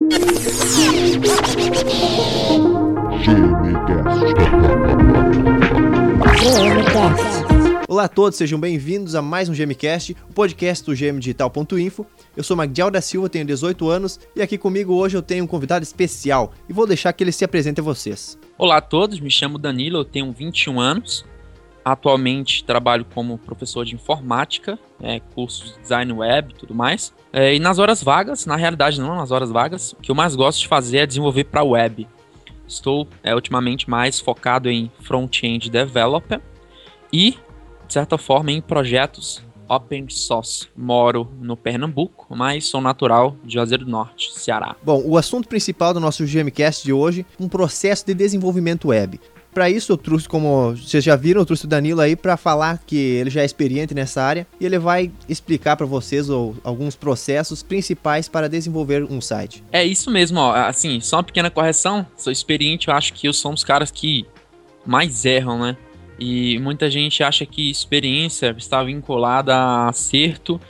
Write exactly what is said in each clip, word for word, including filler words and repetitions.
Olá a todos, sejam bem-vindos a mais um GMcast, o podcast do G M Digital ponto info. Eu sou Magdiel da Silva, tenho dezoito anos e aqui comigo hoje eu tenho um convidado especial e vou deixar que ele se apresente a vocês. Olá a todos, me chamo Danilo, eu tenho vinte e um anos. Atualmente trabalho como professor de informática, é, cursos de design web e tudo mais. É, e nas horas vagas, na realidade não nas horas vagas, o que eu mais gosto de fazer é desenvolver para web. Estou é, ultimamente mais focado em front-end developer e, de certa forma, em projetos open source. Moro no Pernambuco, mas sou natural de Juazeiro do Norte, Ceará. Bom, o assunto principal do nosso GMcast de hoje é um processo de desenvolvimento web. Para isso eu trouxe, como vocês já viram, eu trouxe o Danilo aí para falar que ele já é experiente nessa área e ele vai explicar para vocês ou, alguns processos principais para desenvolver um site. É isso mesmo, ó. Assim, só uma pequena correção, sou experiente, eu acho que eu sou um dos caras que mais erram, né? E muita gente acha que experiência está vinculada a acerto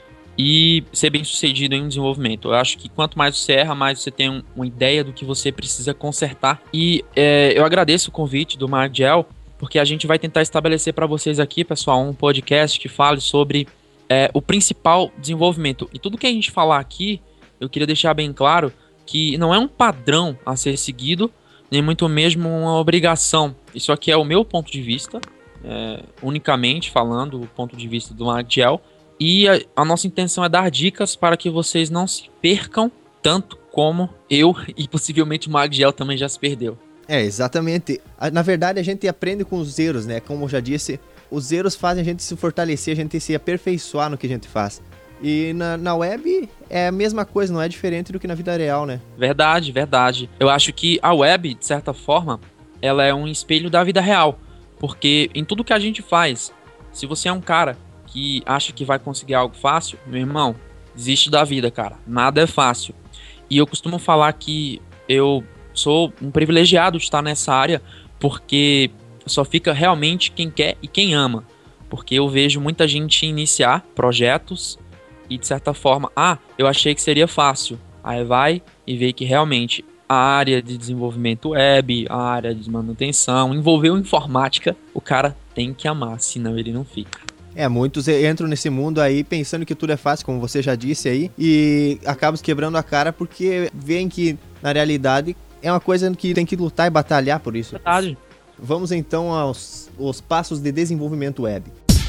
e ser bem sucedido em um desenvolvimento. Eu acho que quanto mais você erra, mais você tem um, uma ideia do que você precisa consertar. E é, eu agradeço o convite do Magdiel, porque a gente vai tentar estabelecer para vocês aqui, pessoal, um podcast que fale sobre é, o principal desenvolvimento. E tudo que a gente falar aqui, eu queria deixar bem claro que não é um padrão a ser seguido, nem muito mesmo uma obrigação. Isso aqui é o meu ponto de vista, é, unicamente falando o ponto de vista do Magdiel. E a, a nossa intenção é dar dicas para que vocês não se percam tanto como eu e possivelmente o Magdiel também já se perdeu. É, exatamente. Na verdade, a gente aprende com os erros, né? Como eu já disse, os erros fazem a gente se fortalecer, a gente se aperfeiçoar no que a gente faz. E na, na web é a mesma coisa, não é diferente do que na vida real, né? Verdade, verdade. Eu acho que a web, de certa forma, ela é um espelho da vida real. Porque em tudo que a gente faz, se você é um cara que acha que vai conseguir algo fácil, meu irmão, desiste da vida, cara. Nada é fácil. E eu costumo falar que eu sou um privilegiado de estar nessa área, porque só fica realmente quem quer e quem ama. Porque eu vejo muita gente iniciar projetos e, de certa forma, ah, eu achei que seria fácil. Aí vai e vê que realmente a área de desenvolvimento web, a área de manutenção, envolveu informática, o cara tem que amar, senão ele não fica. É, muitos entram nesse mundo aí pensando que tudo é fácil, como você já disse aí, e acabam se quebrando a cara porque veem que, na realidade, é uma coisa que tem que lutar e batalhar por isso. Verdade. Vamos então aos, aos passos de desenvolvimento web.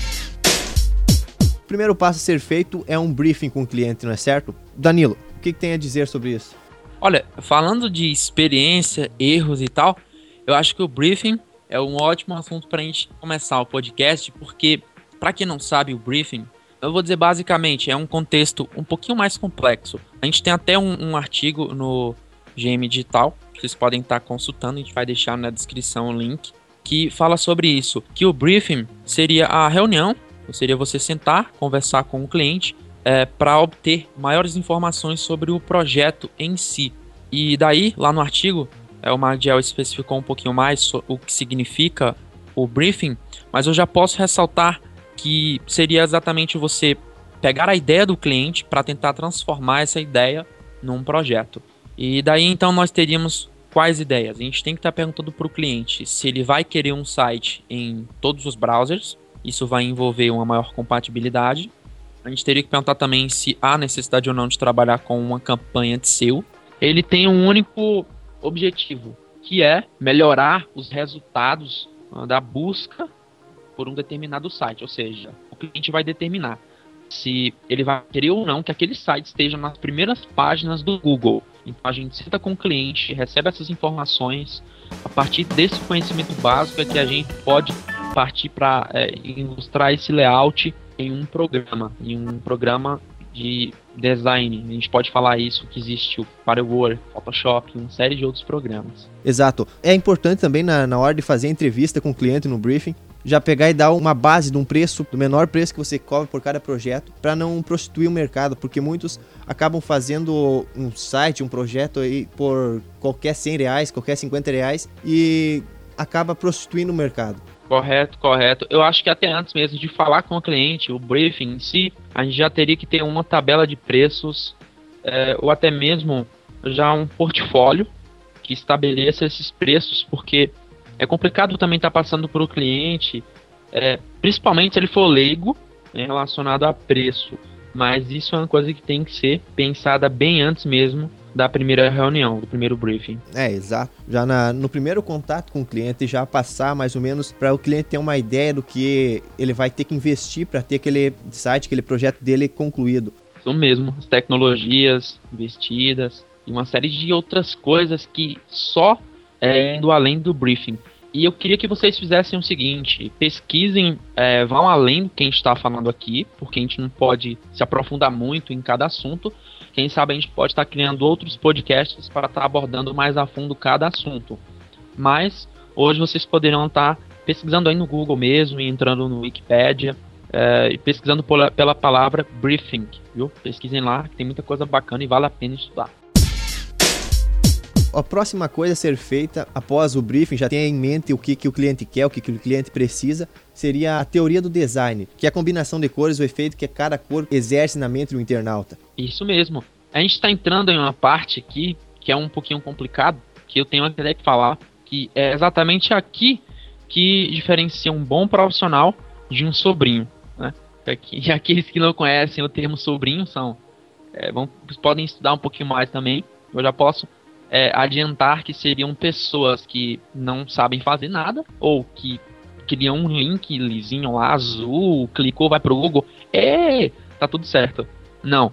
O primeiro passo a ser feito é um briefing com o cliente, não é certo? Danilo, o que, que tem a dizer sobre isso? Olha, falando de experiência, erros e tal, eu acho que o briefing é um ótimo assunto para a gente começar o podcast, porque para quem não sabe, o briefing, eu vou dizer basicamente, é um contexto um pouquinho mais complexo. A gente tem até um, um artigo no G M Digital, que vocês podem estar consultando, a gente vai deixar na descrição o link, que fala sobre isso, que o briefing seria a reunião, ou seria você sentar, conversar com o cliente, é, para obter maiores informações sobre o projeto em si. E daí, lá no artigo, é, o Magdiel especificou um pouquinho mais so, o que significa o briefing, mas eu já posso ressaltar que seria exatamente você pegar a ideia do cliente para tentar transformar essa ideia num projeto. E daí então nós teríamos quais ideias? A gente tem que estar perguntando para o cliente se ele vai querer um site em todos os browsers, isso vai envolver uma maior compatibilidade. A gente teria que perguntar também se há necessidade ou não de trabalhar com uma campanha de S E O. Ele tem um único objetivo, que é melhorar os resultados da busca por um determinado site, ou seja, o cliente vai determinar se ele vai querer ou não que aquele site esteja nas primeiras páginas do Google. Então a gente senta com o cliente, recebe essas informações, a partir desse conhecimento básico é que a gente pode partir para é, ilustrar esse layout em um programa, em um programa de design. A gente pode falar isso, que existe o Firework, Photoshop, uma série de outros programas. Exato. É importante também na, na hora de fazer a entrevista com o cliente no briefing, já pegar e dar uma base de um preço, do menor preço que você cobra por cada projeto, para não prostituir o mercado, porque muitos acabam fazendo um site, um projeto aí por qualquer cem reais, qualquer cinquenta reais e acaba prostituindo o mercado. Correto, correto. Eu acho que até antes mesmo de falar com o cliente, o briefing em si, a gente já teria que ter uma tabela de preços, é, ou até mesmo já um portfólio que estabeleça esses preços, porque é complicado também estar passando para o cliente, é, principalmente se ele for leigo, né, relacionado a preço, mas isso é uma coisa que tem que ser pensada bem antes mesmo da primeira reunião, do primeiro briefing. É, exato. Já na, no primeiro contato com o cliente, já passar mais ou menos para o cliente ter uma ideia do que ele vai ter que investir para ter aquele site, aquele projeto dele concluído. Isso mesmo, as tecnologias investidas e uma série de outras coisas que só é indo além do briefing. E eu queria que vocês fizessem o seguinte, pesquisem, é, vão além do que a gente está falando aqui, porque a gente não pode se aprofundar muito em cada assunto. Quem sabe a gente pode estar criando outros podcasts para estar abordando mais a fundo cada assunto. Mas hoje vocês poderão estar pesquisando aí no Google mesmo, e entrando no Wikipedia, é, e pesquisando pela, pela palavra briefing, viu? Pesquisem lá, que tem muita coisa bacana e vale a pena estudar. A próxima coisa a ser feita após o briefing, já tenha em mente o que, que o cliente quer, o que, que o cliente precisa, seria a teoria do design, que é a combinação de cores, o efeito que cada cor exerce na mente do internauta. Isso mesmo. A gente está entrando em uma parte aqui que é um pouquinho complicado, que eu tenho até que falar, que é exatamente aqui que diferencia um bom profissional de um sobrinho, né? E aqueles que não conhecem o termo sobrinho são, é, vão, podem estudar um pouquinho mais também. Eu já posso É, adiantar que seriam pessoas que não sabem fazer nada, ou que criam um linkzinho lá azul, clicou, vai pro Google, é, tá tudo certo. Não,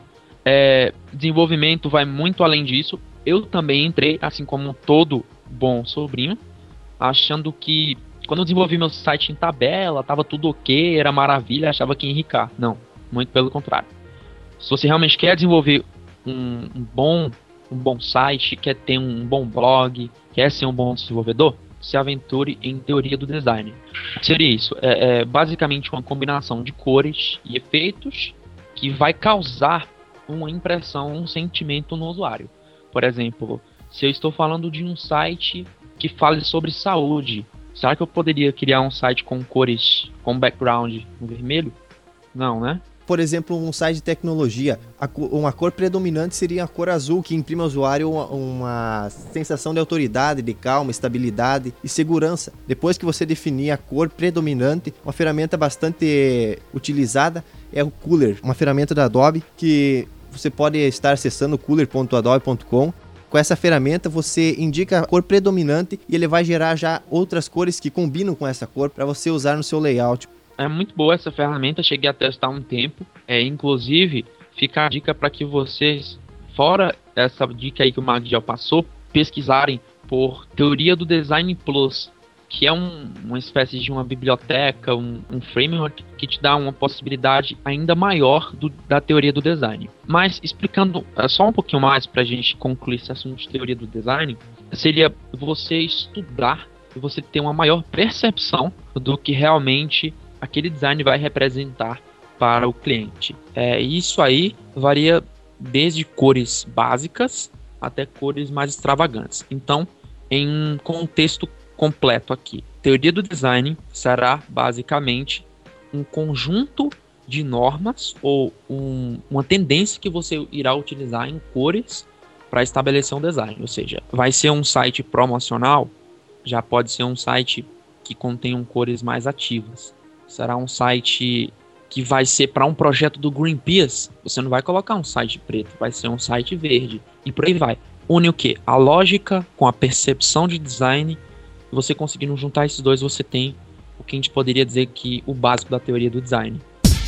é, desenvolvimento vai muito além disso. Eu também entrei, assim como todo bom sobrinho, achando que quando eu desenvolvi meu site em tabela, tava tudo ok, era maravilha, achava que ia enricar. Não, muito pelo contrário. Se você realmente quer desenvolver um, um bom um bom site, quer ter um bom blog, quer ser um bom desenvolvedor, se aventure em teoria do design. Seria isso, é, é basicamente uma combinação de cores e efeitos que vai causar uma impressão, um sentimento no usuário. Por exemplo, se eu estou falando de um site que fale sobre saúde, será que eu poderia criar um site com cores, com background no vermelho? Não, né? Por exemplo, um site de tecnologia, a cor, uma cor predominante seria a cor azul, que imprime ao usuário uma, uma sensação de autoridade, de calma, estabilidade e segurança. Depois que você definir a cor predominante, uma ferramenta bastante utilizada é o Cooler, uma ferramenta da Adobe que você pode estar acessando cooler ponto adobe ponto com. Com essa ferramenta você indica a cor predominante e ele vai gerar já outras cores que combinam com essa cor para você usar no seu layout. É muito boa essa ferramenta, cheguei a testar um tempo. É, inclusive, fica a dica para que vocês, fora essa dica aí que o Magdiel passou, pesquisarem por Teoria do Design Plus, que é um, uma espécie de uma biblioteca, um, um framework que te dá uma possibilidade ainda maior do, da teoria do design. Mas, explicando uh, só um pouquinho mais para a gente concluir esse assunto de teoria do design, seria você estudar e você ter uma maior percepção do que realmente aquele design vai representar para o cliente. É, isso aí varia desde cores básicas até cores mais extravagantes. Então, em um contexto completo aqui, teoria do design será basicamente um conjunto de normas ou um, uma tendência que você irá utilizar em cores para estabelecer um design. Ou seja, vai ser um site promocional, já pode ser um site que contenha cores mais ativas. Será um site que vai ser para um projeto do Greenpeace. Você não vai colocar um site preto, vai ser um site verde. E por aí vai. Une o quê? A lógica com a percepção de design. E você conseguindo juntar esses dois, você tem o que a gente poderia dizer que o básico da teoria do design.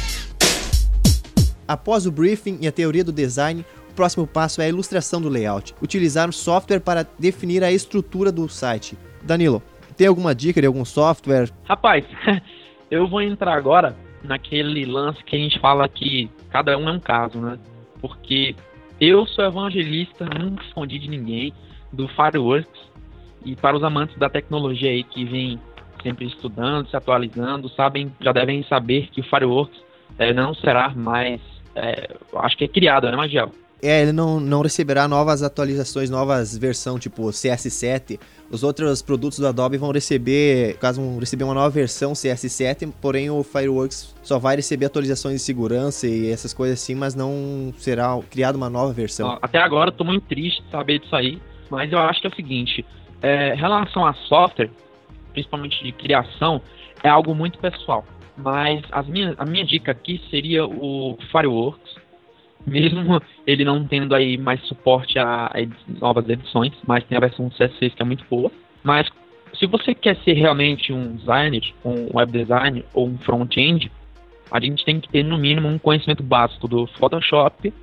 Após o briefing e a teoria do design, o próximo passo é a ilustração do layout. Utilizar um software para definir a estrutura do site. Danilo, tem alguma dica de algum software? Rapaz... Eu vou entrar agora naquele lance que a gente fala que cada um é um caso, né? Porque eu sou evangelista, nunca escondi de ninguém, do Fireworks. E para os amantes da tecnologia aí que vem sempre estudando, se atualizando, sabem, já devem saber que o Fireworks é, não será mais, é, acho que é criado, né, Magdiel? É, ele não, não receberá novas atualizações, novas versões, tipo C S sete. Os outros produtos do Adobe vão receber, caso vão receber uma nova versão C S sete, porém o Fireworks só vai receber atualizações de segurança e essas coisas assim, mas não será criada uma nova versão. Até agora eu tô muito triste de saber disso aí, mas eu acho que é o seguinte, é, em relação a software, principalmente de criação, é algo muito pessoal. Mas as minhas, a minha dica aqui seria o Fireworks, mesmo ele não tendo aí mais suporte a, a ed- novas edições, mas tem a versão C S seis que é muito boa. Mas se você quer ser realmente um designer, um web designer ou um front-end, a gente tem que ter no mínimo um conhecimento básico do Photoshop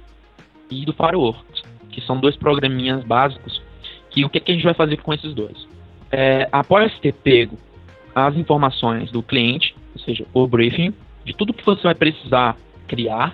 e do Fireworks, que são dois programinhas básicos, que o que, que a gente vai fazer com esses dois? É, após ter pego as informações do cliente, ou seja, o briefing, de tudo que você vai precisar criar,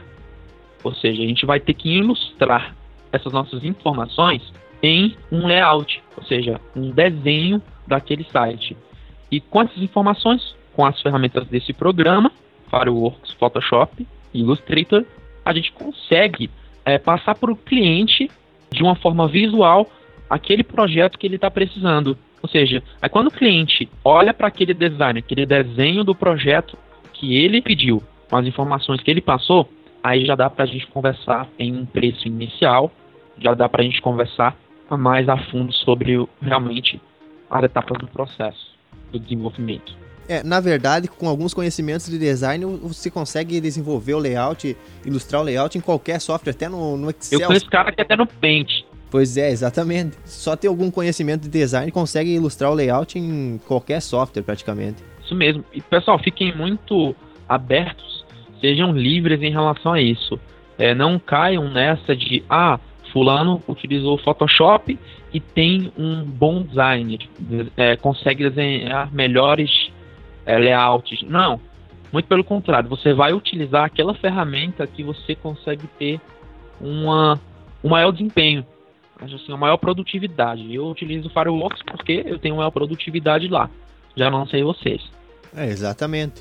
ou seja, a gente vai ter que ilustrar essas nossas informações em um layout, ou seja, um desenho daquele site. E com essas informações, com as ferramentas desse programa, Fireworks, Photoshop, Illustrator, a gente consegue é, passar para o cliente de uma forma visual aquele projeto que ele está precisando. Ou seja, aí quando o cliente olha para aquele design, aquele desenho do projeto que ele pediu, com as informações que ele passou, aí já dá para a gente conversar em um preço inicial, já dá para a gente conversar mais a fundo sobre realmente as etapas do processo, do desenvolvimento. É, na verdade, com alguns conhecimentos de design, você consegue desenvolver o layout, ilustrar o layout em qualquer software, até no, no Excel. Eu conheço cara que até no Paint. Pois é, exatamente. Só ter algum conhecimento de design consegue ilustrar o layout em qualquer software, praticamente. Isso mesmo. E, pessoal, fiquem muito abertos, sejam livres em relação a isso. É, não caiam nessa de, ah, fulano utilizou o Photoshop e tem um bom design, é, consegue desenhar melhores é, layouts. Não, muito pelo contrário. Você vai utilizar aquela ferramenta que você consegue ter uma, um maior desempenho, assim, uma maior produtividade. Eu utilizo o Fireworks porque eu tenho maior produtividade lá. Já não sei vocês. É, exatamente.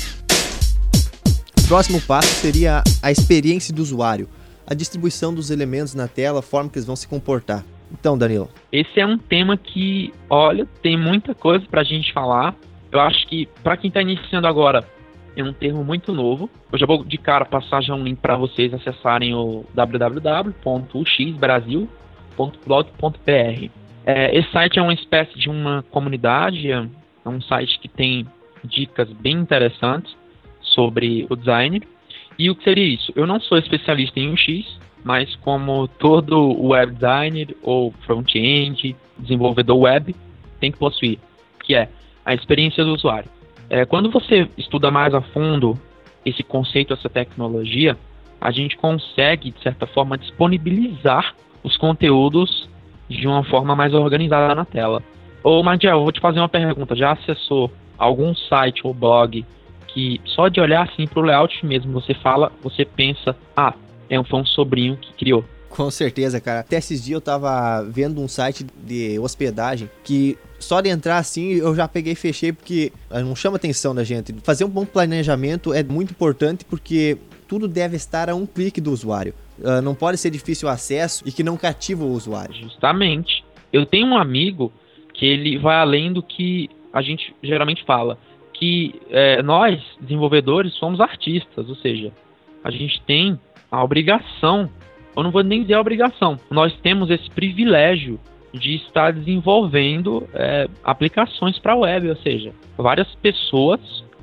O próximo passo seria a experiência do usuário, a distribuição dos elementos na tela, a forma que eles vão se comportar. Então, Danilo. Esse é um tema que, olha, tem muita coisa pra gente falar. Eu acho que, pra quem tá iniciando agora, é um termo muito novo. Eu já vou de cara passar já um link para vocês acessarem o w w w ponto u x brasil ponto blog ponto b r. É, esse site é uma espécie de uma comunidade, é um site que tem dicas bem interessantes sobre o design. E o que seria isso? Eu não sou especialista em U X, mas como todo web designer ou front-end, desenvolvedor web, tem que possuir, que é a experiência do usuário. É, quando você estuda mais a fundo esse conceito, essa tecnologia, a gente consegue, de certa forma, disponibilizar os conteúdos de uma forma mais organizada na tela. Ô, Madiel, eu vou te fazer uma pergunta. Já acessou algum site ou blog que só de olhar assim para o layout mesmo, você fala, você pensa, ah, é um, foi um sobrinho que criou? Com certeza, cara. Até esses dias eu tava vendo um site de hospedagem que só de entrar assim eu já peguei e fechei porque não chama atenção da gente. Fazer um bom planejamento é muito importante porque tudo deve estar a um clique do usuário. Uh, não pode ser difícil o acesso e que não cativa o usuário. Justamente. Eu tenho um amigo que ele vai além do que a gente geralmente fala, que é, nós, desenvolvedores, somos artistas, ou seja, a gente tem a obrigação, eu não vou nem dizer a obrigação, nós temos esse privilégio de estar desenvolvendo é, aplicações para a web, ou seja, várias pessoas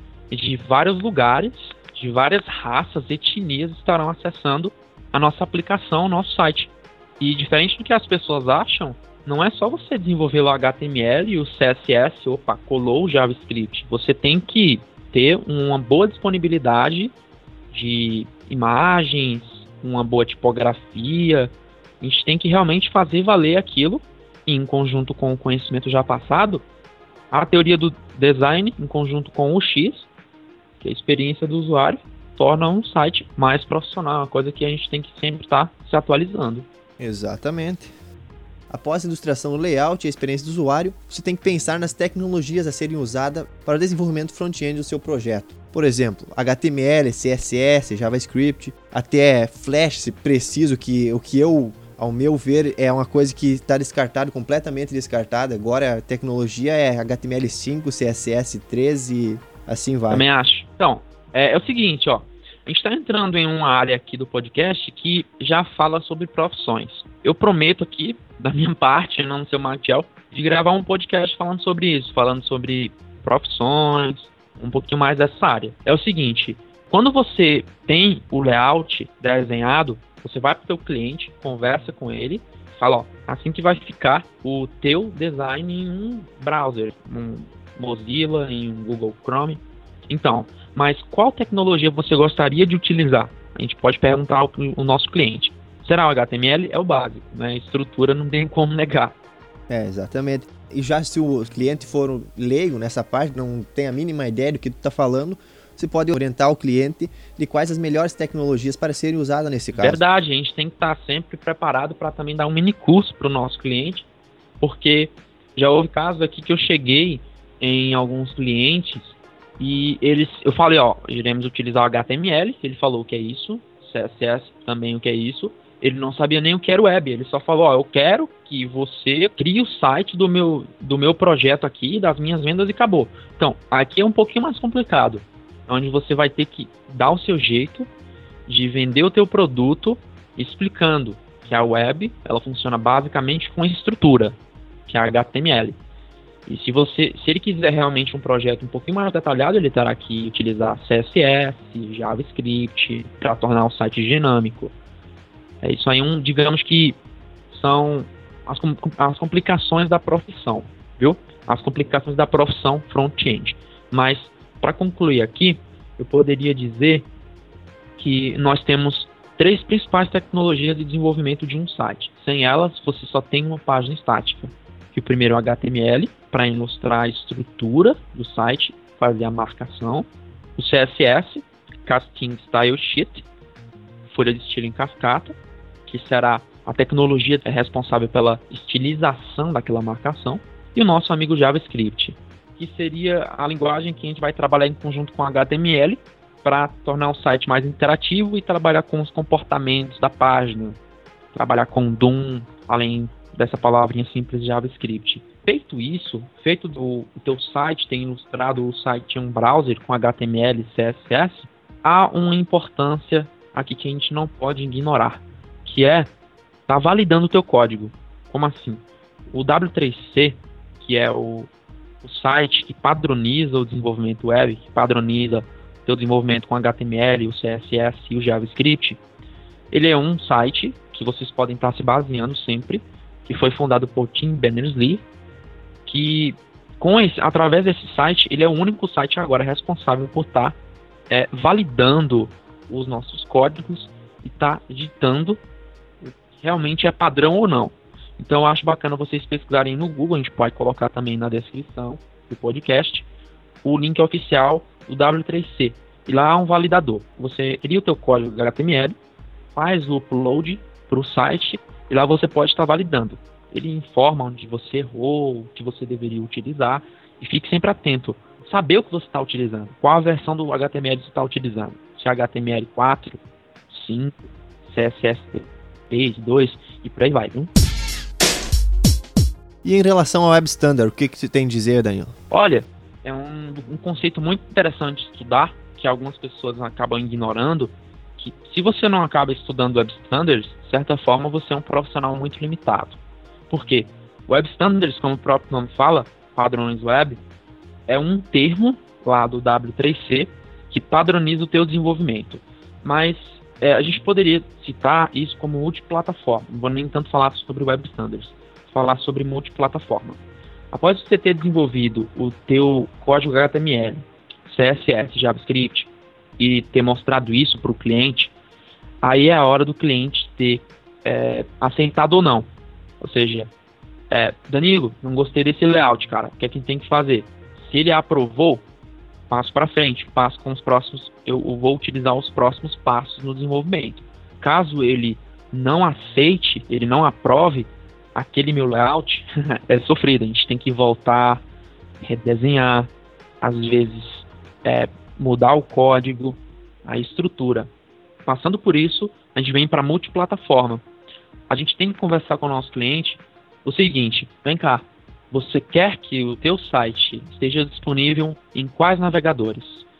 de vários lugares, de várias raças, etnias estarão acessando a nossa aplicação, o nosso site. E diferente do que as pessoas acham, não é só você desenvolver o H T M L e o C S S, opa, colou o JavaScript. Você tem que ter uma boa disponibilidade de imagens, uma boa tipografia. A gente tem que realmente fazer valer aquilo, e em conjunto com o conhecimento já passado, a teoria do design, em conjunto com o X, que é a experiência do usuário, torna um site mais profissional, uma coisa que a gente tem que sempre estar se atualizando. Exatamente. Após a ilustração do layout e a experiência do usuário, você tem que pensar nas tecnologias a serem usadas para o desenvolvimento front-end do seu projeto. Por exemplo, H T M L, C S S, JavaScript, até Flash, se preciso, que o que eu, ao meu ver, é uma coisa que está descartada, completamente descartada. Agora a tecnologia é H T M L cinco, C S S três e assim vai. Também acho. Então, é, é o seguinte, ó. A gente está entrando em uma área aqui do podcast que já fala sobre profissões. Eu prometo aqui, da minha parte, não no seu Martial, de gravar um podcast falando sobre isso, falando sobre profissões, um pouquinho mais dessa área. É o seguinte, quando você tem o layout desenhado, você vai para o teu cliente, conversa com ele, fala, ó, assim que vai ficar o teu design em um browser, um Mozilla, em um Google Chrome. Então, mas qual tecnologia você gostaria de utilizar? A gente pode perguntar ao, ao nosso cliente. Será o H T M L? É o básico, né? Estrutura não tem como negar. É, exatamente. E já se o cliente for leigo nessa parte, não tem a mínima ideia do que tu está falando, você pode orientar o cliente de quais as melhores tecnologias para serem usadas nesse caso. Verdade, a gente tem que estar sempre preparado para também dar um mini curso para o nosso cliente, porque já houve casos aqui que eu cheguei em alguns clientes e eles, eu falei, ó, iremos utilizar o H T M L, ele falou o que é isso, C S S também o que é isso, ele não sabia nem o que era web, ele só falou, ó, eu quero que você crie o site do meu, do meu projeto aqui, das minhas vendas e acabou. Então, aqui é um pouquinho mais complicado, onde você vai ter que dar o seu jeito de vender o teu produto explicando que a web, ela funciona basicamente com estrutura, que é H T M L. E se você, se ele quiser realmente um projeto um pouquinho mais detalhado, ele terá que utilizar C S S, JavaScript, para tornar o site dinâmico. É isso aí, um, digamos que são as, as complicações da profissão, viu? As complicações da profissão front-end. Mas, para concluir aqui, eu poderia dizer que nós temos três principais tecnologias de desenvolvimento de um site. Sem elas, você só tem uma página estática. Que o primeiro é o H T M L, para ilustrar a estrutura do site, fazer a marcação. O C S S, Casting Style Sheet, folha de estilo em cascata, que será a tecnologia responsável pela estilização daquela marcação. E o nosso amigo JavaScript, que seria a linguagem que a gente vai trabalhar em conjunto com H T M L para tornar o site mais interativo e trabalhar com os comportamentos da página, trabalhar com D O M, além dessa palavrinha simples de JavaScript. Feito isso, feito do, o teu site, tem ilustrado o site em um browser com H T M L e C S S, há uma importância aqui que a gente não pode ignorar, que é estar tá validando o teu código. Como assim? O W três C, que é o, o site que padroniza o desenvolvimento web, que padroniza o teu desenvolvimento com H T M L, o C S S e o JavaScript, ele é um site que vocês podem estar tá se baseando sempre, que foi fundado por Tim Berners-Lee, que com esse, através desse site, ele é o único site agora responsável por estar tá, é, validando os nossos códigos e estar tá ditando o que realmente é padrão ou não. Então eu acho bacana vocês pesquisarem no Google, a gente pode colocar também na descrição do podcast, o link oficial do W três C. E lá há um validador. Você cria o teu código H T M L, faz o upload para o site, e lá você pode estar validando. Ele informa onde você errou, o que você deveria utilizar. E fique sempre atento. Saber o que você está utilizando. Qual a versão do H T M L você está utilizando. Se é H T M L quatro, cinco, C S S três, dois e por aí vai. Viu? E em relação ao Web Standard, o que, que você tem a dizer, Daniel? Olha, é um, um conceito muito interessante de estudar, que algumas pessoas acabam ignorando. Que se você não acaba estudando Web Standards, de certa forma você é um profissional muito limitado. Por quê? Web Standards, como o próprio nome fala, padrões web, é um termo lá do W três C que padroniza o teu desenvolvimento. Mas é, a gente poderia citar isso como multiplataforma. Não vou nem tanto falar sobre Web Standards, falar sobre multiplataforma. Após você ter desenvolvido o teu código H T M L, C S S, JavaScript, e ter mostrado isso para o cliente, aí é a hora do cliente ter é, aceitado ou não. Ou seja, é, Danilo, não gostei desse layout, cara. O que é que tem que fazer? Se ele aprovou, passo para frente, passo com os próximos, eu, eu vou utilizar os próximos passos no desenvolvimento. Caso ele não aceite, ele não aprove, aquele meu layout é sofrido. A gente tem que voltar, redesenhar, às vezes é, mudar o código, a estrutura. Passando por isso, a gente vem para multiplataforma. A gente tem que conversar com o nosso cliente o seguinte: vem cá, você quer que o teu site esteja disponível em quais navegadores?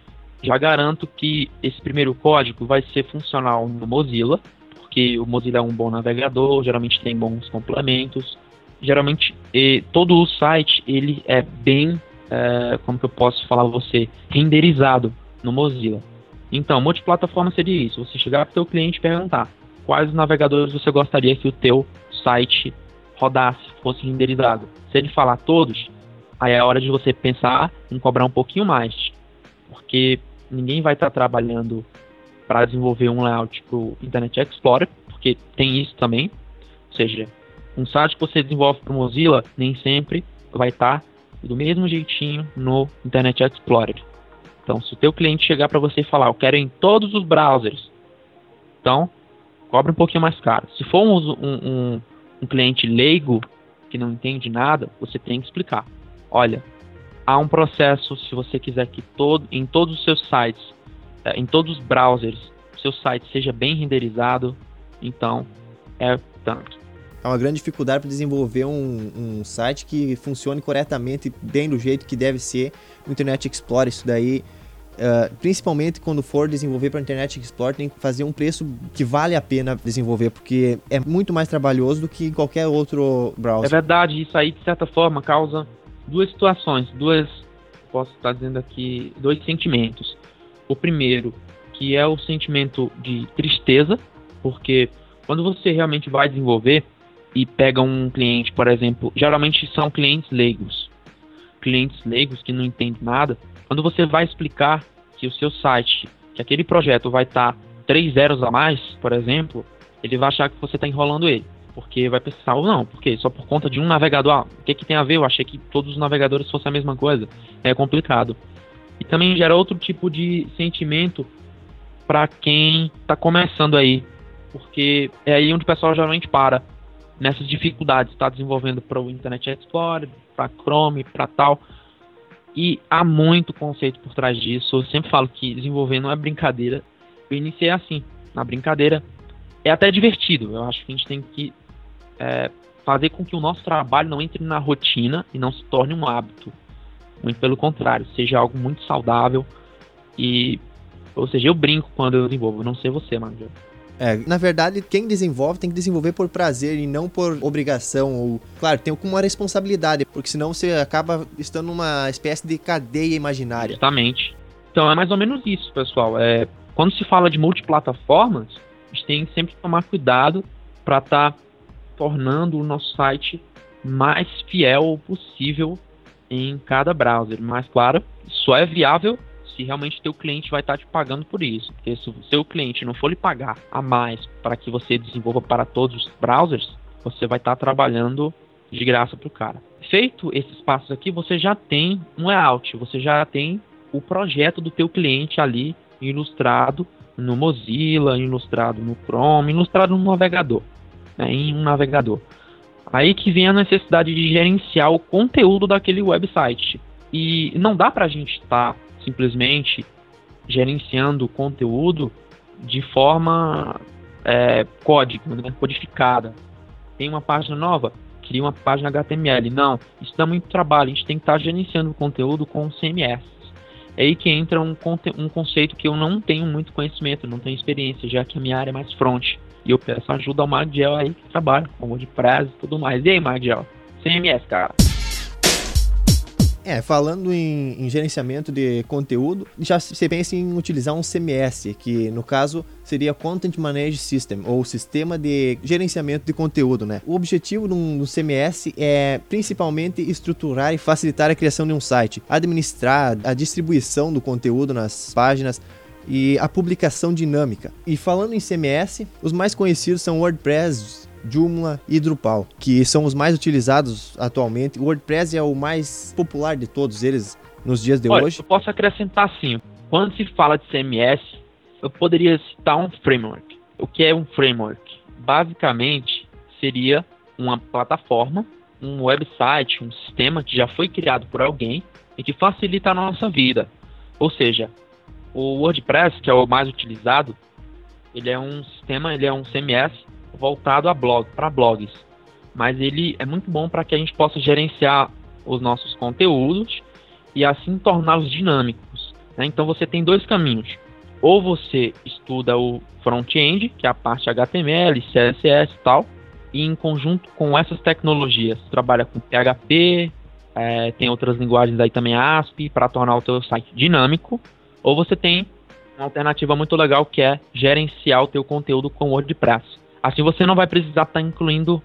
Já garanto que esse primeiro código vai ser funcional no Mozilla, porque o Mozilla é um bom navegador, geralmente tem bons complementos. Geralmente, e, todo o site ele é bem, é, como que eu posso falar a você, renderizado no Mozilla. Então, multiplataforma seria isso: você chegar para o teu cliente e perguntar quais navegadores você gostaria que o teu site rodasse, fosse renderizado. Se ele falar todos, aí é a hora de você pensar em cobrar um pouquinho mais, porque ninguém vai estar trabalhando para desenvolver um layout para o Internet Explorer, porque tem isso também. Ou seja, um site que você desenvolve para o Mozilla nem sempre vai estar do mesmo jeitinho no Internet Explorer. Então, se o teu cliente chegar para você e falar, eu quero em todos os browsers, então, cobre um pouquinho mais caro. Se for um, um, um, um cliente leigo, que não entende nada, você tem que explicar. Olha, há um processo, se você quiser que todo, em todos os seus sites, em todos os browsers, o seu site seja bem renderizado, então, é tanto. É uma grande dificuldade para desenvolver um, um site que funcione corretamente, bem do jeito que deve ser no Internet Explorer. Isso daí, uh, principalmente quando for desenvolver para o Internet Explorer, tem que fazer um preço que vale a pena desenvolver, porque é muito mais trabalhoso do que qualquer outro browser. É verdade, isso aí de certa forma causa duas situações, duas, posso estar dizendo aqui, dois sentimentos. O primeiro, que é o sentimento de tristeza, porque quando você realmente vai desenvolver e pega um cliente, por exemplo, geralmente são clientes leigos, clientes leigos que não entendem nada, quando você vai explicar que o seu site, que aquele projeto vai estar três zeros a mais, por exemplo, ele vai achar que você está enrolando ele, porque vai pensar, ou não, porque só por conta de um navegador, ah, o que que tem a ver? Eu achei que todos os navegadores fossem a mesma coisa. É complicado. E também gera outro tipo de sentimento para quem está começando aí, porque é aí onde o pessoal geralmente para, nessas dificuldades, está desenvolvendo para o Internet Explorer, para Chrome, para tal. E há muito conceito por trás disso. Eu sempre falo que desenvolver não é brincadeira. Eu iniciei assim, na brincadeira. É até divertido. Eu acho que a gente tem que é, fazer com que o nosso trabalho não entre na rotina e não se torne um hábito. Muito pelo contrário, seja algo muito saudável. E, ou seja, eu brinco quando eu desenvolvo. Eu não sei você, Magdiel. É, na verdade, quem desenvolve tem que desenvolver por prazer e não por obrigação. Ou, claro, tem como uma responsabilidade, porque senão você acaba estando numa espécie de cadeia imaginária. Justamente. Então é mais ou menos isso, pessoal. É, quando se fala de multiplataformas, a gente tem que sempre tomar cuidado para estar tá tornando o nosso site mais fiel possível em cada browser. Mas, claro, só é viável se realmente teu cliente vai estar te pagando por isso. Porque se o seu cliente não for lhe pagar a mais para que você desenvolva para todos os browsers, você vai estar trabalhando de graça para o cara. Feito esses passos aqui, você já tem um layout, você já tem o projeto do teu cliente ali ilustrado no Mozilla, ilustrado no Chrome, ilustrado no navegador, né, em um navegador. Aí que vem a necessidade de gerenciar o conteúdo daquele website. E não dá para a gente estar tá simplesmente gerenciando o conteúdo de forma é, código, né, codificada. Tem uma página nova, cria uma página H T M L. Não, isso dá muito trabalho. A gente tem que estar tá gerenciando o conteúdo com C M S. É aí que entra um, um conceito que eu não tenho muito conhecimento, não tenho experiência, já que a minha área é mais front. E eu peço ajuda ao Magdiel aí que trabalha com WordPress e tudo mais. E aí, Magdiel? C M S, cara. É, falando em, em gerenciamento de conteúdo, já você pensa em utilizar um C M S, que no caso seria Content Management System, ou Sistema de Gerenciamento de Conteúdo, né? O objetivo do C M S é principalmente estruturar e facilitar a criação de um site, administrar a distribuição do conteúdo nas páginas e a publicação dinâmica. E falando em C M S, os mais conhecidos são WordPress, Joomla e Drupal, que são os mais utilizados atualmente. O WordPress é o mais popular de todos eles nos dias de Olha, hoje. Eu posso acrescentar assim, quando se fala de C M S, eu poderia citar um framework. O que é um framework? Basicamente, seria uma plataforma, um website, um sistema que já foi criado por alguém e que facilita a nossa vida. Ou seja, o WordPress, que é o mais utilizado, ele é um sistema, ele é um C M S voltado a blog, para blogs. Mas ele é muito bom para que a gente possa gerenciar os nossos conteúdos e assim torná-los dinâmicos, né? Então você tem dois caminhos. Ou você estuda o front-end, que é a parte H T M L, C S S e tal, e em conjunto com essas tecnologias, trabalha com P H P, é, tem outras linguagens aí também, A S P, para tornar o teu site dinâmico. Ou você tem uma alternativa muito legal, que é gerenciar o teu conteúdo com WordPress. Assim você não vai precisar estar incluindo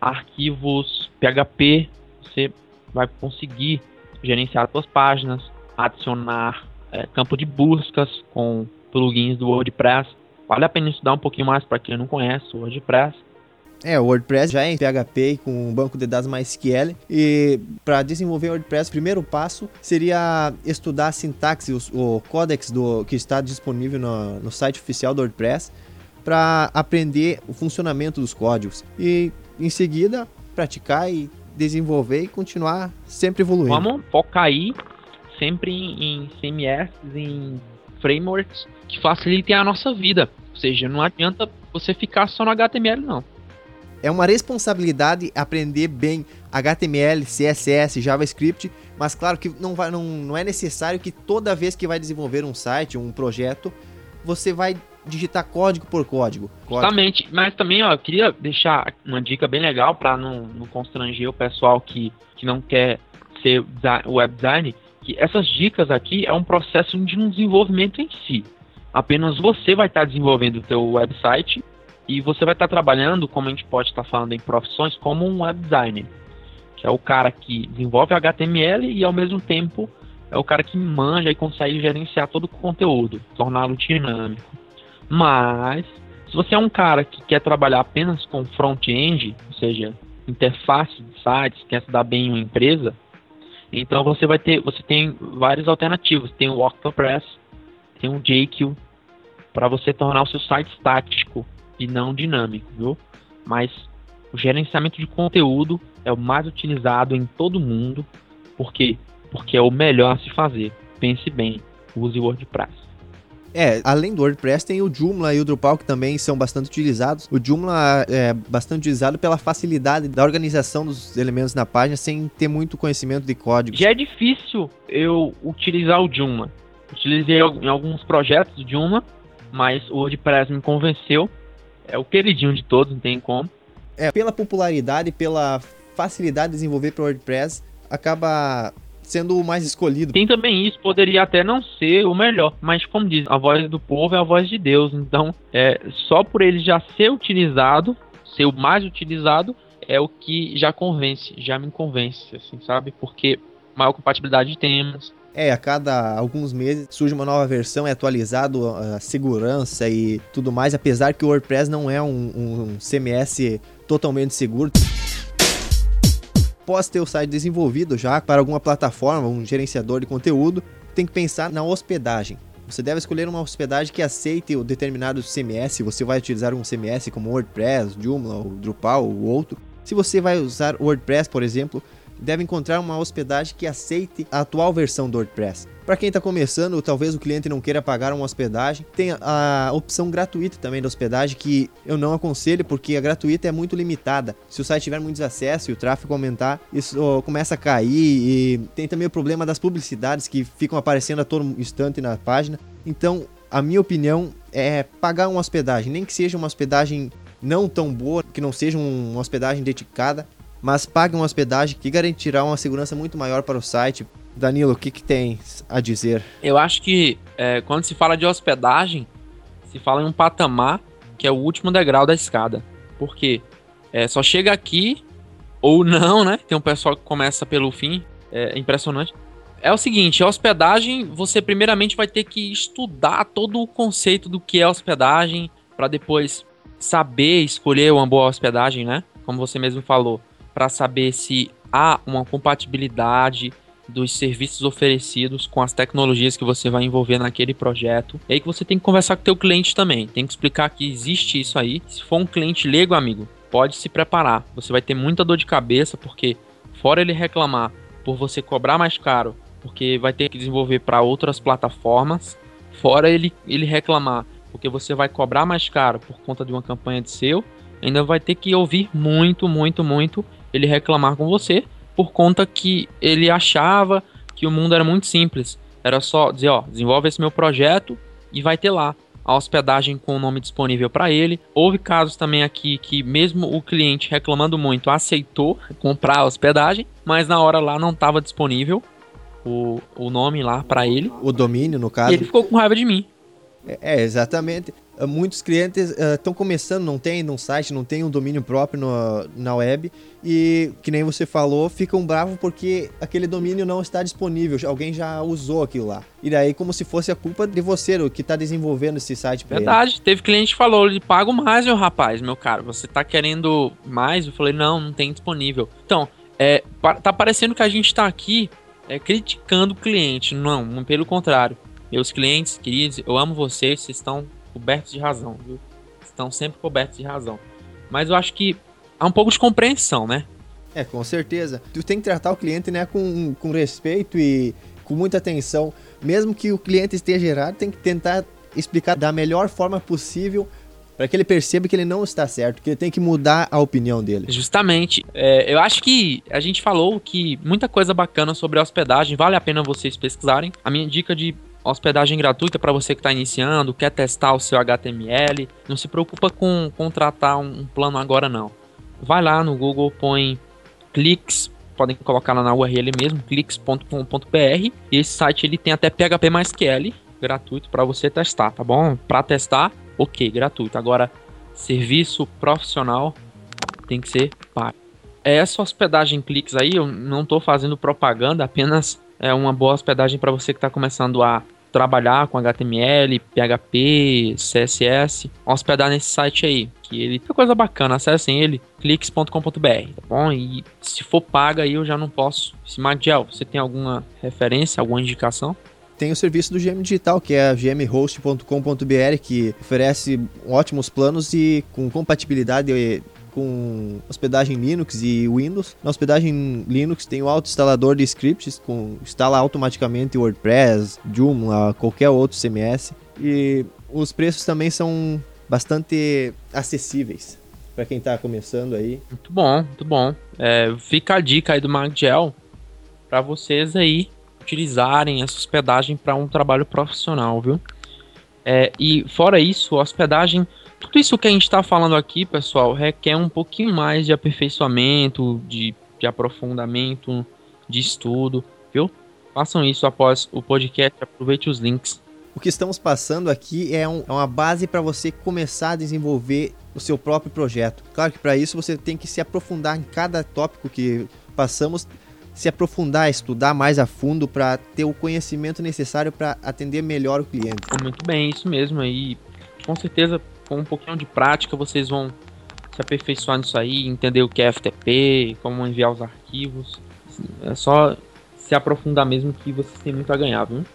arquivos P H P, você vai conseguir gerenciar as suas páginas, adicionar é, campo de buscas com plugins do WordPress. Vale a pena estudar um pouquinho mais para quem não conhece o WordPress. É, o WordPress já é em P H P com um banco de dados MySQL, e para desenvolver o WordPress, o primeiro passo seria estudar a sintaxe, o, o códex do, que está disponível no, no site oficial do WordPress, para aprender o funcionamento dos códigos e em seguida praticar e desenvolver e continuar sempre evoluindo. Vamos focar aí sempre em, em C M S, em frameworks que facilitem a nossa vida. Ou seja, não adianta você ficar só no H T M L, não. É uma responsabilidade aprender bem H T M L, C S S, JavaScript, mas claro que não, vai, não, não é necessário que toda vez que vai desenvolver um site, um projeto, você vai digitar código por código. Justamente, mas também ó, eu queria deixar uma dica bem legal para não, não constranger o pessoal que, que não quer ser web design, que essas dicas aqui é um processo de um desenvolvimento em si. Apenas você vai estar desenvolvendo o seu website e você vai estar trabalhando, como a gente pode estar falando em profissões, como um web designer, que é o cara que desenvolve H T M L e ao mesmo tempo é o cara que manja e consegue gerenciar todo o conteúdo, torná-lo dinâmico. Mas, se você é um cara que quer trabalhar apenas com front-end, ou seja, interface de sites, quer se dar bem em uma empresa, então você vai ter, você tem várias alternativas. Tem o Octopress, tem o J Q, para você tornar o seu site estático e não dinâmico, viu? Mas o gerenciamento de conteúdo é o mais utilizado em todo mundo. Por quê? Porque é o melhor a se fazer. Pense bem, use o WordPress. É, além do WordPress tem o Joomla e o Drupal, que também são bastante utilizados. O Joomla é bastante utilizado pela facilidade da organização dos elementos na página sem ter muito conhecimento de código. Já é difícil eu utilizar o Joomla. Utilizei em alguns projetos do Joomla, mas o WordPress me convenceu. É o queridinho de todos, não tem como. É, pela popularidade, pela facilidade de desenvolver para o WordPress, acaba sendo o mais escolhido. Tem também isso, poderia até não ser o melhor, mas como diz, a voz do povo é a voz de Deus, então é, só por ele já ser utilizado, ser o mais utilizado, é o que já convence, já me convence, assim, sabe? Porque maior compatibilidade de temas. É, a cada alguns meses surge uma nova versão, é atualizado a segurança e tudo mais, apesar que o WordPress não é um, um C M S totalmente seguro. Após ter o site desenvolvido já para alguma plataforma, um gerenciador de conteúdo, tem que pensar na hospedagem. Você deve escolher uma hospedagem que aceite o determinado C M S. Você vai utilizar um C M S como o WordPress, Joomla, o Drupal ou outro. Se você vai usar o WordPress, por exemplo, deve encontrar uma hospedagem que aceite a atual versão do WordPress. Para quem está começando, talvez o cliente não queira pagar uma hospedagem, tem a opção gratuita também da hospedagem, que eu não aconselho porque a gratuita é muito limitada. Se o site tiver muitos acessos e o tráfego aumentar, isso começa a cair, e tem também o problema das publicidades que ficam aparecendo a todo instante na página. Então, a minha opinião é pagar uma hospedagem, nem que seja uma hospedagem não tão boa, que não seja uma hospedagem dedicada, mas pague uma hospedagem que garantirá uma segurança muito maior para o site. Danilo, o que, que tem a dizer? Eu acho que é, quando se fala de hospedagem, se fala em um patamar que é o último degrau da escada. Porque é, só chega aqui, ou não, né? Tem um pessoal que começa pelo fim, é impressionante. É o seguinte, a hospedagem, você primeiramente vai ter que estudar todo o conceito do que é hospedagem, para depois saber escolher uma boa hospedagem, né? Como você mesmo falou, para saber se há uma compatibilidade dos serviços oferecidos com as tecnologias que você vai envolver naquele projeto. E aí que você tem que conversar com o teu cliente também. Tem que explicar que existe isso aí. Se for um cliente leigo, amigo, pode se preparar. Você vai ter muita dor de cabeça, porque fora ele reclamar por você cobrar mais caro, porque vai ter que desenvolver para outras plataformas, fora ele, ele reclamar porque você vai cobrar mais caro por conta de uma campanha de seu, ainda vai ter que ouvir muito, muito, muito ele reclamar com você, por conta que ele achava que o mundo era muito simples. Era só dizer, ó, desenvolve esse meu projeto e vai ter lá a hospedagem com o nome disponível para ele. Houve casos também aqui que mesmo o cliente reclamando muito aceitou comprar a hospedagem, mas na hora lá não estava disponível o, o nome lá para ele. O domínio, no caso. E ele ficou com raiva de mim. É, exatamente. Muitos clientes estão uh, começando, não tem um site, não tem um domínio próprio no, na web e, que nem você falou, ficam bravos porque aquele domínio não está disponível, alguém já usou aquilo lá. E daí como se fosse a culpa de você, o que está desenvolvendo esse site para ele. Verdade, teve cliente que falou, ele pago mais, meu rapaz, meu caro, você tá querendo mais? Eu falei, não, não tem disponível. Então, é, tá parecendo que a gente tá aqui é, criticando o cliente, não, pelo contrário. Meus clientes, queridos, eu amo vocês, vocês estão cobertos de razão, viu? Estão sempre cobertos de razão. Mas eu acho que há um pouco de compreensão, né? É, com certeza. Tu tem que tratar o cliente, né, com, com respeito e com muita atenção. Mesmo que o cliente esteja errado, tem que tentar explicar da melhor forma possível para que ele perceba que ele não está certo, que ele tem que mudar a opinião dele. Justamente. É, eu acho que a gente falou que muita coisa bacana sobre a hospedagem, vale a pena vocês pesquisarem. A minha dica de hospedagem gratuita para você que está iniciando, quer testar o seu H T M L, não se preocupa com contratar um, um plano agora não. Vai lá no Google, põe Clix, podem colocar lá na U R L mesmo, clix ponto com ponto b r, e esse site ele tem até P H P mais Q L gratuito para você testar, tá bom? Para testar, ok, gratuito. Agora, serviço profissional tem que ser pago. Essa hospedagem Clix aí, eu não estou fazendo propaganda, apenas é uma boa hospedagem para você que está começando a trabalhar com H T M L, P H P, C S S, hospedar nesse site aí, que ele tem coisa bacana, acessem ele, clix ponto com ponto b r, tá bom? E se for paga aí eu já não posso. Se Magdiel, você tem alguma referência, alguma indicação? Tem o serviço do G M Digital, que é g m host ponto com ponto b r, que oferece ótimos planos e com compatibilidade com hospedagem Linux e Windows. Na hospedagem Linux tem o autoinstalador de scripts, com, instala automaticamente WordPress, Joomla, qualquer outro C M S. E os preços também são bastante acessíveis para quem está começando aí. Muito bom, muito bom. É, fica a dica aí do Magdiel para vocês aí utilizarem essa hospedagem para um trabalho profissional, viu? É, e fora isso, a hospedagem, tudo isso que a gente está falando aqui, pessoal, requer um pouquinho mais de aperfeiçoamento, de, de aprofundamento, de estudo, viu? Façam isso após o podcast, aproveite os links. O que estamos passando aqui é, um, é uma base para você começar a desenvolver o seu próprio projeto. Claro que para isso você tem que se aprofundar em cada tópico que passamos, se aprofundar, estudar mais a fundo para ter o conhecimento necessário para atender melhor o cliente. Muito bem, isso mesmo aí. Com certeza, com um pouquinho de prática, vocês vão se aperfeiçoar nisso aí, entender o que é F T P, como enviar os arquivos. É só se aprofundar mesmo que vocês têm muito a ganhar, viu?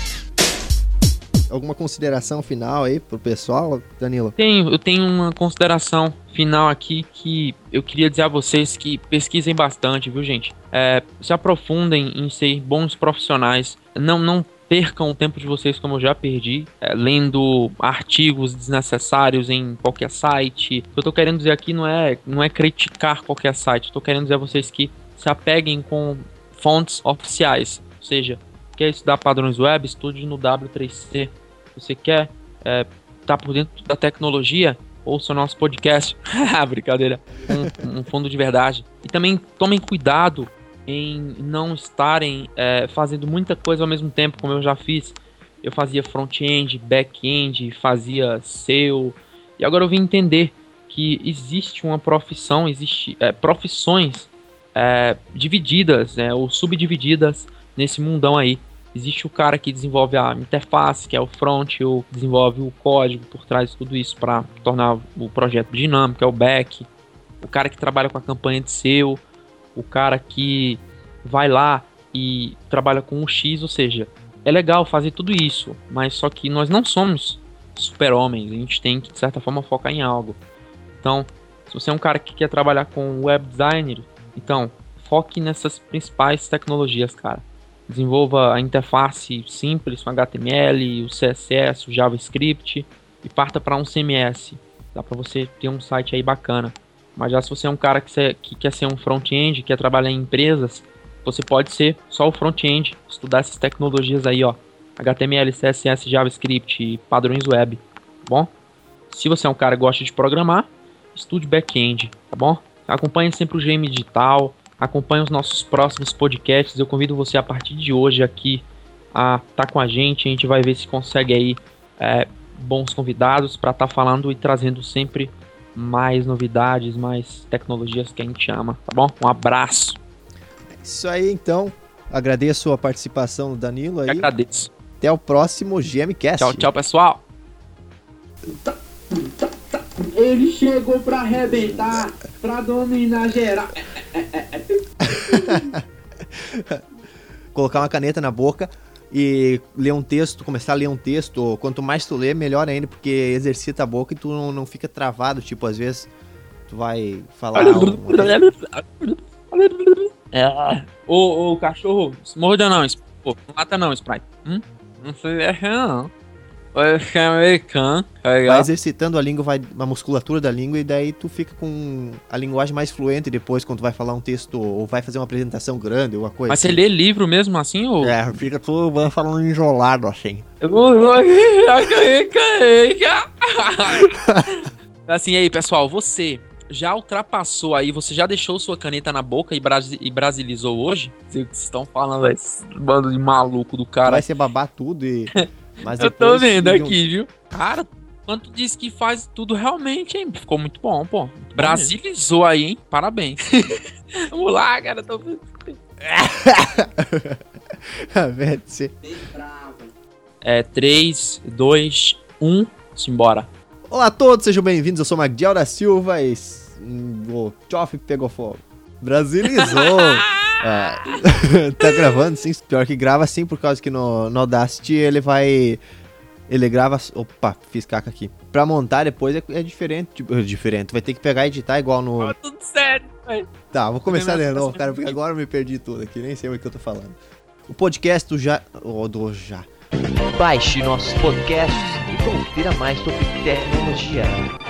Alguma consideração final aí pro pessoal, Danilo? Tenho, eu tenho uma consideração final aqui que eu queria dizer a vocês que pesquisem bastante, viu, gente? É, se aprofundem em ser bons profissionais. Não, não percam o tempo de vocês como eu já perdi, é, lendo artigos desnecessários em qualquer site. O que eu tô querendo dizer aqui não é, não é criticar qualquer site. Eu tô querendo dizer a vocês que se apeguem com fontes oficiais. Ou seja, quer estudar padrões web, estude no W três C. Você quer é, tá por dentro da tecnologia, ouça o nosso podcast. Brincadeira. Um, um fundo de verdade. E também tomem cuidado em não estarem é, fazendo muita coisa ao mesmo tempo, como eu já fiz. Eu fazia front-end, back-end, fazia S E O. E agora eu vim entender que existe uma profissão, existe é, profissões é, divididas, né, ou subdivididas nesse mundão aí. Existe o cara que desenvolve a interface, que é o front, ou desenvolve o código por trás de tudo isso para tornar o projeto dinâmico, que é o back. O cara que trabalha com a campanha de S E O, o cara que vai lá e trabalha com o X, ou seja, é legal fazer tudo isso, mas só que nós não somos super-homens, a gente tem que, de certa forma, focar em algo. Então, Se você é um cara que quer trabalhar com web designer, então foque nessas principais tecnologias, cara. Desenvolva a interface simples com H T M L, o C S S, o JavaScript e parta para um C M S. Dá para você ter um site aí bacana. Mas já se você é um cara que, cê, que quer ser um front-end, quer trabalhar em empresas, você pode ser só o front-end, estudar essas tecnologias aí, ó. H T M L, C S S, JavaScript e padrões web, tá bom? Se você é um cara que gosta de programar, estude back-end, tá bom? Acompanhe sempre o G M Digital, acompanhe os nossos próximos podcasts. Eu convido você a partir de hoje aqui a estar tá com a gente. A gente vai ver se consegue aí é, bons convidados para estar tá falando e trazendo sempre mais novidades, mais tecnologias que a gente ama, tá bom? Um abraço. Isso aí, então. Agradeço a participação do Danilo aí. Eu agradeço. Até o próximo G M Cast. Tchau, tchau, pessoal. Ele chegou pra arrebentar, pra dominar geral. Colocar uma caneta na boca e ler um texto, começar a ler um texto. Quanto mais tu lê, melhor ainda, porque exercita a boca e tu não, não fica travado. Tipo, às vezes tu vai falar... É. Ô, ô, cachorro, se morda não, pô, não mata não, Sprite. Hum? Não sei não. Vai ficar americano, vai exercitando a língua, vai, a musculatura da língua, e daí tu fica com a linguagem mais fluente depois, quando tu vai falar um texto ou vai fazer uma apresentação grande ou uma coisa. Mas assim. Você lê livro mesmo assim, ou? É, fica tu falando enjolado assim. Assim, aí, pessoal, você já ultrapassou aí, você já deixou sua caneta na boca e, brasi- e brasilizou hoje? Vocês estão falando, esse bando de maluco do cara. Vai ser babar tudo e... Mas eu tô vendo aqui, um... viu? Cara, quanto disse que faz tudo realmente, hein? Ficou muito bom, pô. Brasilizou aí, hein? Parabéns. Vamos lá, cara. Tô... É três, dois, um, simbora. Olá a todos, sejam bem-vindos. Eu sou o Magdiel da Silva e o Tchoff pegou fogo. Brasilizou. Ah, tá gravando sim, pior que grava sim, por causa que no, no Audacity ele vai, ele grava, opa, fiz caca aqui, pra montar depois é, é diferente, tipo, é diferente, vai ter que pegar e editar igual no... Ah, tudo certo, véio. Tá, vou começar de novo, cara, porque agora eu me perdi tudo aqui, nem sei o que eu tô falando. O podcast do já, oh, do já. Baixe nossos podcasts e confira mais sobre tecnologia.